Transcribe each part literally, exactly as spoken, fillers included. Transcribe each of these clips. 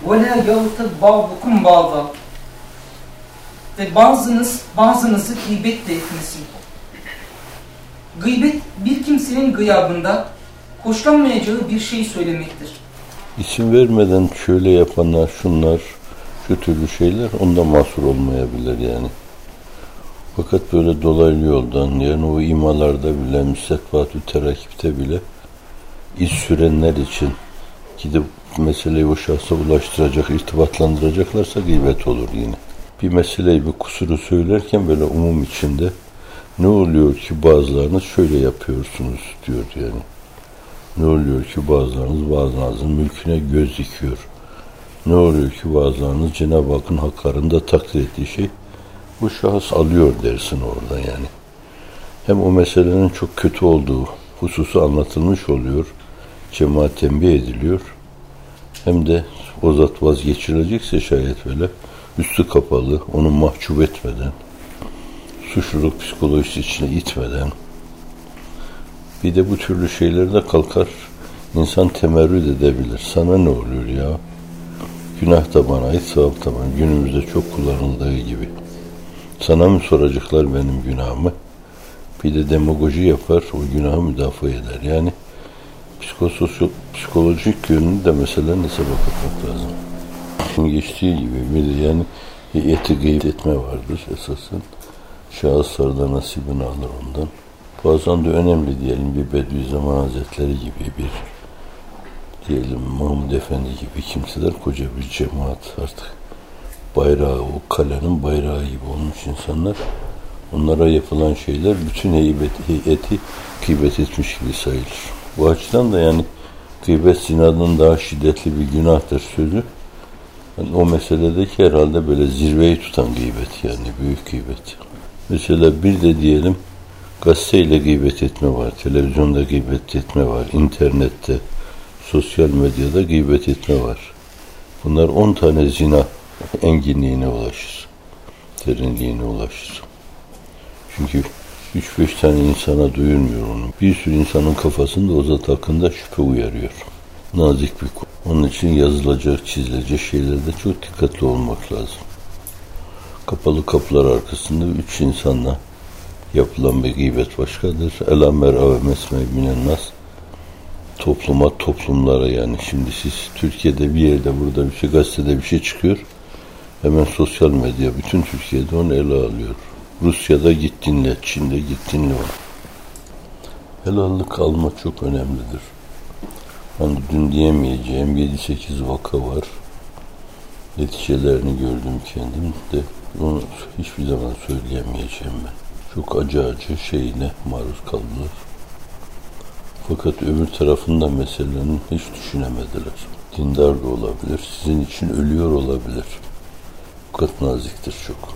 وَلَا يَغْتَبْ بَعْضُكُمْ بَعْضًا Ve bazınız bazınızı gıybet de etmesin. Gıybet bir kimsenin gıyabında hoşlanmayacağı bir şey söylemektir. İsim vermeden şöyle yapanlar, şunlar, şu türlü şeyler onda mahsur olmayabilir yani. Fakat böyle dolaylı yoldan, yani o imalarda bile, müstakbat-ü terakipte bile iz sürenler için gidip meseleyi o şahsa ulaştıracak, irtibatlandıracaklarsa gıybet olur yine. Bir meseleyi, bir kusuru söylerken böyle umum içinde ne oluyor ki bazılarınız şöyle yapıyorsunuz diyor yani. Ne oluyor ki bazılarınız bazılarınızın mülküne göz dikiyor. Ne oluyor ki bazılarınız Cenab-ı Hakk'ın haklarında takdir ettiği şey bu şahıs alıyor dersin orada yani. Hem o meselenin çok kötü olduğu hususu anlatılmış oluyor, cemaat tembih ediliyor. Hem de o zat vazgeçilecekse şayet böyle üstü kapalı, onu mahcup etmeden, suçluluk psikolojisi içine itmeden, bir de bu türlü şeylerde kalkar, insan temerrüt edebilir. Sana ne oluyor ya? Günah da bana ait, sevap da bana. Günümüzde çok kullanıldığı gibi. Sana mı soracaklar benim günahımı? Bir de demagoji yapar, o günahı müdafaa eder. Yani psikososyal, psikolojik yönünü de mesela hesaba katmak lazım. Şimdi geçtiği gibi bir de yani heyeti gıybet etme vardır esasen. Şahıslardan nasibini alır ondan. Bazen de önemli diyelim bir Bediüzzaman Hazretleri gibi bir diyelim Mahmud Efendi gibi kimseler, koca bir cemaat artık bayrağı, o kalenin bayrağı gibi olmuş insanlar. Onlara yapılan şeyler bütün heybeti, heyeti gıybet etmiş gibi sayılır. Bu açıdan da yani gıybet zinadan daha şiddetli bir günahtır sözü. Yani o meseledeki herhalde böyle zirveyi tutan gıybet yani büyük gıybet. Mesela bir de diyelim gazeteyle gıybet etme var, televizyonda gıybet etme var, internette, sosyal medyada gıybet etme var. Bunlar on tane zina enginliğine ulaşır, derinliğine ulaşır. Çünkü üç beş tane insana duyurmuyor onu. Bir sürü insanın kafasında o zat hakkında şüphe uyarıyor. Nazik bir konu. Onun için yazılacak, çizilecek şeylerde çok dikkatli olmak lazım. Kapalı kapılar arkasında üç insanla yapılan bir gıybet başkadır. Ela mer'ave mesme' minen nas. Topluma, toplumlara yani. Şimdi siz Türkiye'de bir yerde, burada bir şey, gazetede bir şey çıkıyor. Hemen sosyal medya, bütün Türkiye'de onu ele alıyor. Rusya'da git dinle, Çin'de git dinle onu. Helallik almak çok önemlidir. Hani dün diyemeyeceğim yedi sekiz vaka var. Neticelerini gördüm kendim de. Onu hiçbir zaman söyleyemeyeceğim ben. Çok acı acı şeyine maruz kaldılar. Fakat öbür tarafında meselenin hiç düşünemediler. Dindar da olabilir, sizin için ölüyor olabilir. Fakat naziktir çok.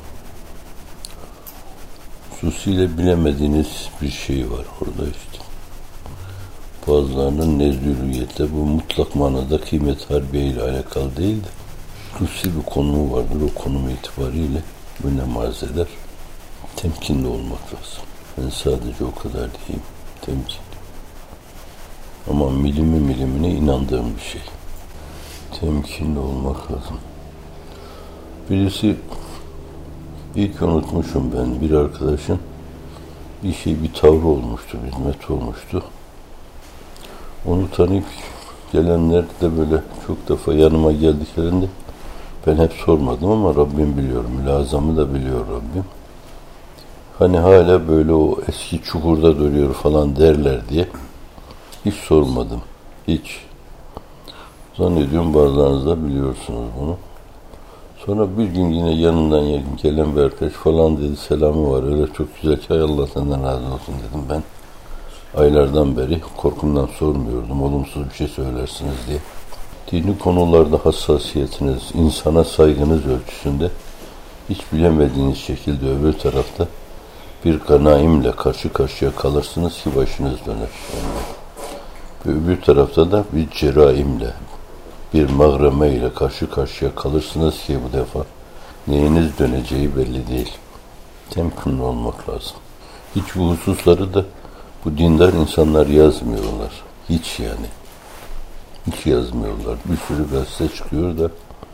Hususiyle bilemediğiniz bir şey var orada işte. Bazılarının nezdülüyette bu mutlak manada kıymet harbiye ile alakalı değil de hususi bir konumu vardır. O konum itibariyle bu ne marz eder? Temkinli olmak lazım. Ben sadece o kadar diyeyim. Temkin. Ama milimi milimine inandığım bir şey. Temkinli olmak lazım. Birisi ilk unutmuşum ben bir arkadaşın bir şey bir tavrı olmuştu, bir hizmet olmuştu. Onu tanıyıp gelenler de böyle çok defa yanıma geldiklerinde ben hep sormadım ama Rabbim biliyor, mülazamı da biliyor Rabbim. Hani hala böyle o eski çukurda duruyor falan derler diye hiç sormadım. Hiç. Zannediyorum bazılarınız da biliyorsunuz bunu. Sonra bir gün yine yanından gelen bir arkadaş falan dedi, selamı var öyle çok güzel ki Allah senden razı olsun dedim ben. Aylardan beri korkumdan sormuyordum, olumsuz bir şey söylersiniz diye. Dini konularda hassasiyetiniz, insana saygınız ölçüsünde hiç bilemediğiniz şekilde öbür tarafta bir ganaimle karşı karşıya kalırsınız ki başınız döner. Yani öbür tarafta da bir ceraimle, bir mağreme ile karşı karşıya kalırsınız ki bu defa neyiniz döneceği belli değil. Temkinli olmak lazım. Hiç bu hususları da bu dindar insanlar yazmıyorlar. Hiç yani. Hiç yazmıyorlar. Bir sürü gazete çıkıyor da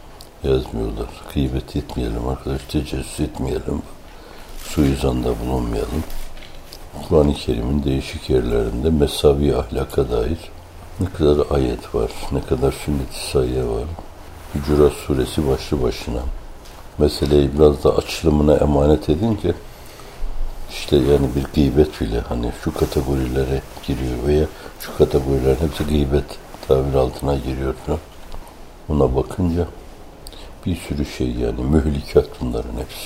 yazmıyorlar. Gıybet etmeyelim arkadaş, tecessüs etmeyelim, suizanda bulunmayalım. Kur'an-ı Kerim'in değişik yerlerinde mesavi ahlaka dair ne kadar ayet var, ne kadar sünnet-i sayye var. Hucurat suresi başlı başına. Meseleyi biraz da açılımına emanet edince işte yani bir gıybet bile hani şu kategorilere giriyor veya şu kategorilerin hepsi gıybet tabir altına giriyor. Buna bakınca bir sürü şey yani mühlikat bunların hepsi.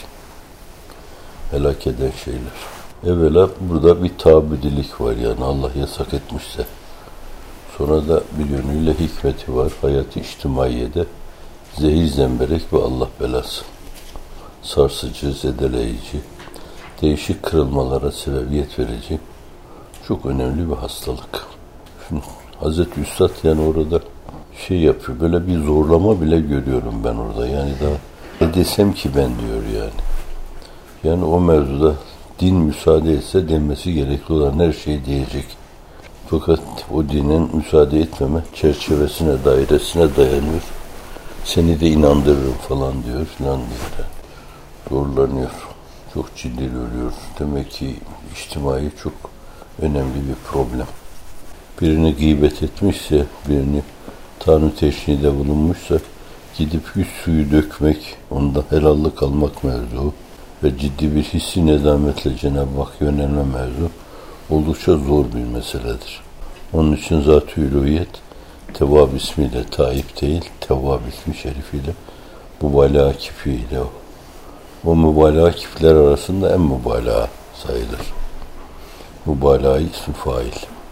Helak eden şeyler. Evvela burada bir tabidilik var yani Allah yasak etmişse. Sonra da bir yönüyle hikmeti var. Hayat-ı içtimaiyede zehir zemberek ve Allah belası. Sarsıcı, zedeleyici, değişik kırılmalara sebebiyet verici çok önemli bir hastalık. Şimdi Hazreti Üstad yani orada şey yapıyor, böyle bir zorlama bile görüyorum ben orada. Yani daha ne desem ki ben diyor yani. Yani o mevzuda din müsaade etse denmesi gerekli olan her şeyi diyecek. Fakat o dinin müsaade etmeme çerçevesine, dairesine dayanıyor. Seni de inandırırım falan diyor filan diyor. Zorlanıyor. Çok ciddi ölüyor. Demek ki içtimai çok önemli bir problem. Birini gıybet etmişse, birini Tanrı teşhide bulunmuşsa gidip yüz suyu dökmek, ondan helallik almak mevzu ve ciddi bir hissi nezametle Cenab-ı Hak yönelme mevzu oldukça zor bir meseledir. Onun için Zat-ı Uluhiyet Tevvab ismiyle Taib değil, Tevvab ismi şerifiyle mübalağa kipiyle o. O mübalağa kipler arasında en mübalağa sayılır. Mübalağa ismi fail.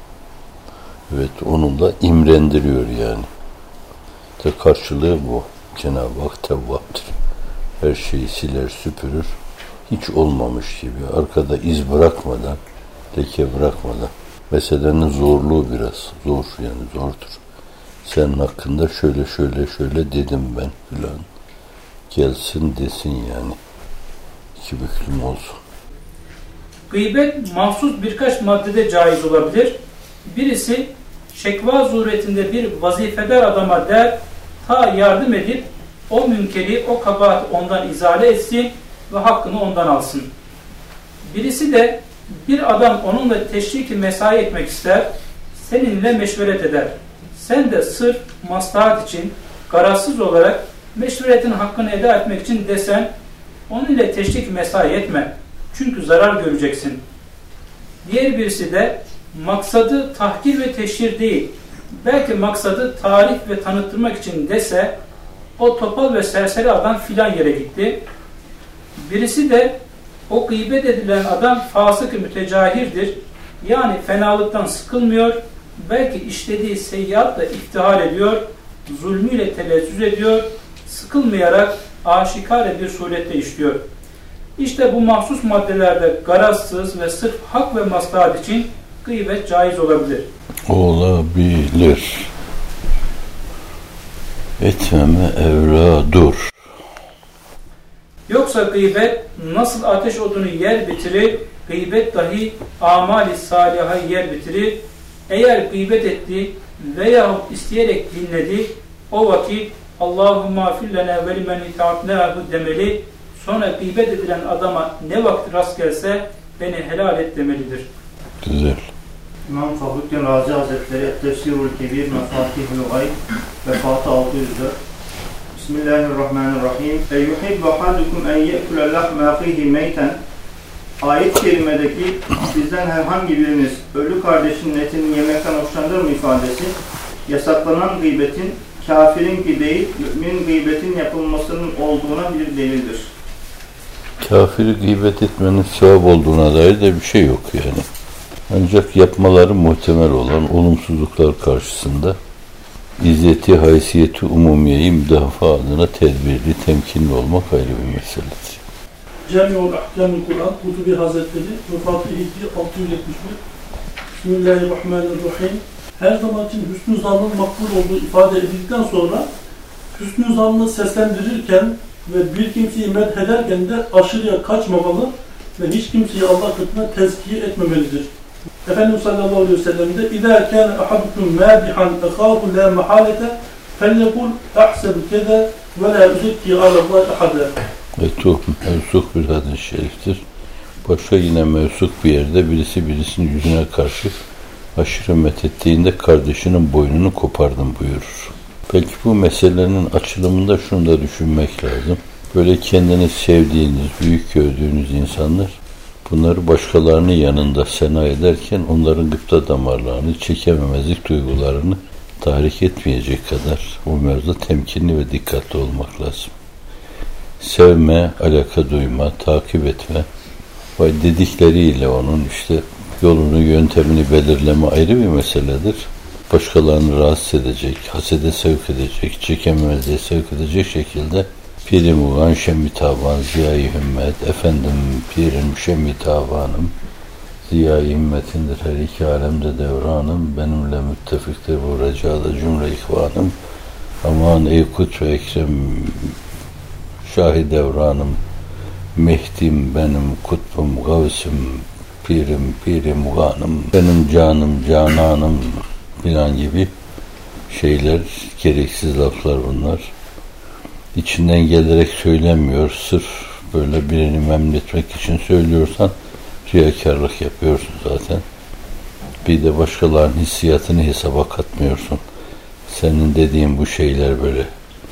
Evet, onun da imrendiriyor yani. De karşılığı bu. Cenab-ı Hak Tevvap'tır. Her şeyi siler, süpürür. Hiç olmamış gibi, arkada iz bırakmadan, leke bırakmadan. Meselenin zorluğu biraz, zor yani zordur. Senin hakkında şöyle şöyle şöyle dedim ben filan. Gelsin desin yani. İki büklüm olsun. Gıybet mahsus birkaç maddede caiz olabilir. Birisi şekva suretinde bir vazifedar adama der, ta yardım edip o münkeri, o kabahat ondan izale etsin ve hakkını ondan alsın. Birisi de bir adam onunla teşriki mesai etmek ister, seninle meşveret eder. Sen de sırf maslahat için garazsız olarak meşveretin hakkını eda etmek için desen, onunla teşrik mesai etme. Çünkü zarar göreceksin. Diğer birisi de maksadı tahkir ve teşhir değil, belki maksadı tarif ve tanıttırmak için dese, o topal ve serseri adam filan yere gitti. Birisi de o gıybet edilen adam fasık-ı mütecahirdir. Yani fenalıktan sıkılmıyor, belki işlediği seyyiatla iftihar ediyor, zulmüyle telezzüz ediyor, sıkılmayarak aşikare bir surette işliyor. İşte bu mahsus maddelerde garazsız ve sırf hak ve maslahat için gıybet caiz olabilir. Olabilir. Etmeme evladur. Yoksa gıybet nasıl ateş odunu yer bitirir, gıybet dahi amali salihayı yer bitirir. Eğer gıybet etti veyahut isteyerek dinledi, o vakit Allahümme affillene ve limen itaatnehu demeli, sonra gıybet edilen adama ne vakti rast gelse beni helal et demelidir. Güzel. İmam Fahrettin Razi Hazretleri Et-Tefsirul Kebir Mefatihul Gayb Vefatı altı yüz dört. Bismillahirrahmanirrahim. Eyyuhibbu ahadukum en ye'kule lahme fihi meyten. Ayet-i kerimedeki sizden herhangi biriniz ölü kardeşinin etini yemekten hoşlanır mı ifadesi, yasaklanan gıybetin kafirinki değil, müminin gıybetin yapılmasının olduğuna bir delildir. Kafiri gıybet etmenin sevap olduğuna dair de bir şey yok yani. Ancak yapmaları muhtemel olan olumsuzluklar karşısında izzeti, haysiyeti umumiyeyi müdafaa adına tedbirli, temkinli olmak ayrı bir meseledir. Cami-ül Ahkam-ül Kur'an, Kutubi Hazretleri, Vefatı Hicri altı yüz yetmiş bir. Bismillahirrahmanirrahim. Her zaman için hüsnü zannın makbul olduğu ifade edildikten sonra hüsnü zannı seslendirirken ve bir kimseyi medhederken de aşırıya kaçmamalı ve hiç kimseyi Allah katına tezkiye etmemelidir. Efendimiz sallallahu aleyhi ve sellem de اِذَا كَانَ أَحَدُكُمْ مَابِحًا اَخَاهُ لَا مَحَالَةَ فَلْيَقُلْ اَحْسَبُ كَذَا ve la yuzekki alallahi ahade. Etuh mevsuk bir hadis-i şeriftir. Başka yine mevsuk bir yerde birisi birisinin yüzüne karşı aşırı methettiğinde kardeşinin boynunu kopardım buyurur. Belki bu meselenin açılımında şunu da düşünmek lazım. Böyle kendini sevdiğiniz, büyük gördüğünüz insanlar bunları başkalarının yanında sena ederken onların gıpta damarlarını, çekememezlik duygularını tahrik etmeyecek kadar bu mevzuda temkinli ve dikkatli olmak lazım. Sevme, alaka duyma, takip etme ve dedikleriyle onun işte yolunu, yöntemini belirleme ayrı bir meseledir. Başkalarını rahatsız edecek, hasede sevk edecek, çekememezliğe sevk edecek şekilde Pir-i Mugan, Şemmi Taban, Ziya-i Hümmet, efendim Pir-i Şemmi Tabanım, Ziya-i Himmetindir her iki alemde devranım, benimle müttefiktir bu recada cümle ihvanım, aman ey kut ve ekrem şahi devranım, Mehdim benim, kutbum, gavsim, pirim, piri muganım, benim canım, cananım filan gibi şeyler, gereksiz laflar bunlar. İçinden gelerek söylemiyor, sırf böyle birini memnun etmek için söylüyorsan riyakarlık yapıyorsun zaten. Bir de başkalarının hissiyatını hesaba katmıyorsun. Senin dediğin bu şeyler böyle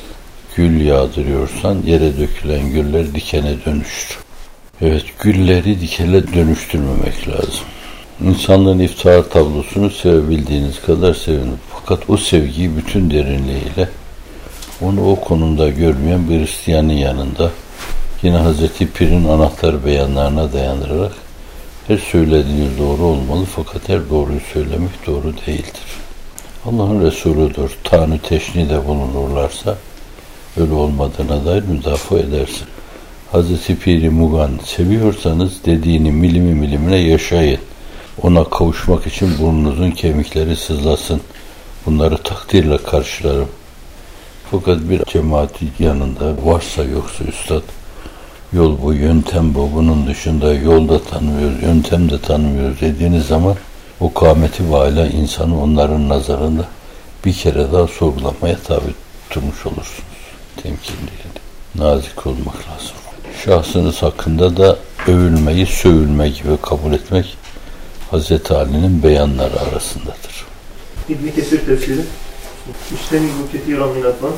gül yağdırıyorsan yere dökülen güller dikene dönüşür. Evet, gülleri dikene dönüştürmemek lazım. İnsanlığın iftihar tablosunu sevebildiğiniz kadar sevin. Fakat o sevgiyi bütün derinliğiyle onu o konumda görmeyen bir Hristiyanın yanında yine Hazreti Pir'in anahtar beyanlarına dayandırarak her söylediğiniz doğru olmalı fakat her doğruyu söylemek doğru değildir. Allah'ın Resuludur. Tanrı teşnide bulunurlarsa öyle olmadığına dair müdafaa edersin. Hazreti Pir-i Mugan seviyorsanız dediğini milimi milimine yaşayın. Ona kavuşmak için burnunuzun kemikleri sızlasın. Bunları takdirle karşılarım. Fakat bir cemaati yanında varsa yoksa üstad, yol bu, yöntem bu, bunun dışında yolda tanımıyoruz, yöntem de tanımıyoruz dediğiniz zaman o kâmeti ve âlâ insanı onların nazarında bir kere daha sorgulamaya tabi tutmuş olursunuz. Temkinli, nazik olmak lazım. Şahsınız hakkında da övülmeyi sövülme gibi kabul etmek Hazreti Ali'nin beyanları arasındadır. İbn-i Kesir tefsiri İşteni bu ketîran minatman.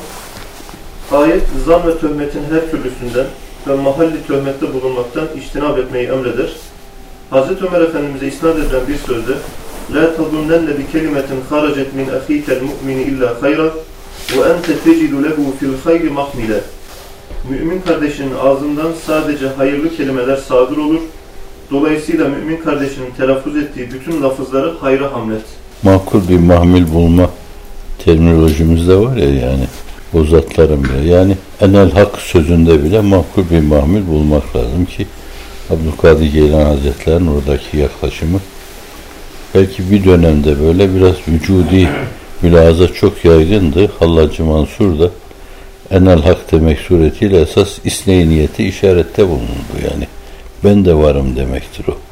Ayet, zan ve töhmetin her türlüsünden ve mahalli töhmette bulunmaktan içtinab etmeyi emreder. Hazreti Ömer Efendimiz'e isnad edilen bir sözde لَا تَظُنَّنَّ بِكَلِمَةٍ خَرَجَتْ مِنْ أَخِيكَ الْمُؤْمِنِ إِلَّا خَيْرًا وَاَنْتَ تَجِدُ لَهُ فِي الْخَيْرِ مَحْمِلًا. Mümin kardeşinin ağzından sadece hayırlı kelimeler sadır olur. Dolayısıyla mümin kardeşinin telaffuz ettiği bütün lafızları hayra hamlet. Makul bir mahmil bulma terminolojimizde var ya, yani o zatların bile, yani enel hak sözünde bile makul bir mahmil bulmak lazım ki Abdülkadir Geylani Hazretleri'nin oradaki yaklaşımı belki bir dönemde böyle biraz vücudi mülahaza çok yaygındı. Hallacı Mansur da enel hak demek suretiyle esas isne-i niyeti işarette bulundu. Yani ben de varım demektir o.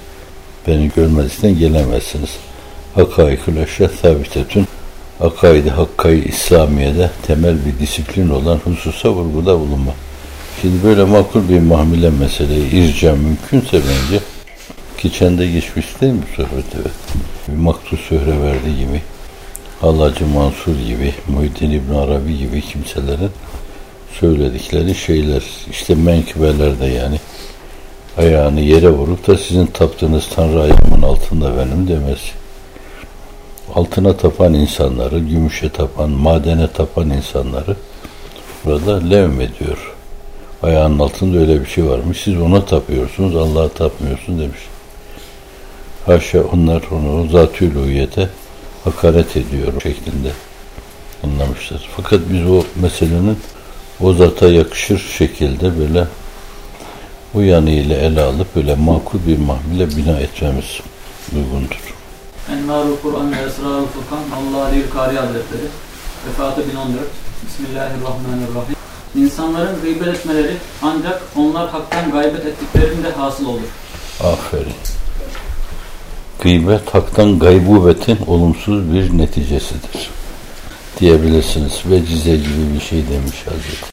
Beni görmezlikten gelemezsiniz. Hakaikül eşya sabitetün, akaid-i hakkayı İslamiye'de temel bir disiplin olan hususa vurguda bulunma. Şimdi böyle makul bir mahmile meseleyi irca mümkünse bence, geçen de geçmiş değil mi sohbet, evet. Bir Maktul Söhreverdi gibi, Hallacı Mansur gibi, Muhyiddin İbn Arabi gibi kimselerin söyledikleri şeyler, işte menkıbelerde yani ayağını yere vurup da sizin taptığınız Tanrı ayağımın altında benim demesi. Altına tapan insanları, gümüşe tapan, madene tapan insanları burada levm ediyor. Ayağının altında öyle bir şey varmış. Siz ona tapıyorsunuz, Allah'a tapmıyorsun demiş. Haşa, onlar onu zat-ı uluhiyete hakaret ediyor şeklinde anlamışlar. Fakat biz o meselenin o zata yakışır şekilde böyle bu yanıyla ele alıp böyle makul bir mahmile bina etmemiz uygundur. Envarul Kur'an ve Esrarul Furkan Allah Aleyhül Kari Hazretleri Vefatı bin on dört. Bismillahirrahmanirrahim. İnsanların gıybet etmeleri ancak onlar haktan gaybet ettiklerinde hasıl olur. Aferin. Gıybet haktan gaybubetin olumsuz bir neticesidir. diyebilirsiniz. Vecize gibi bir şey demiş Hazreti.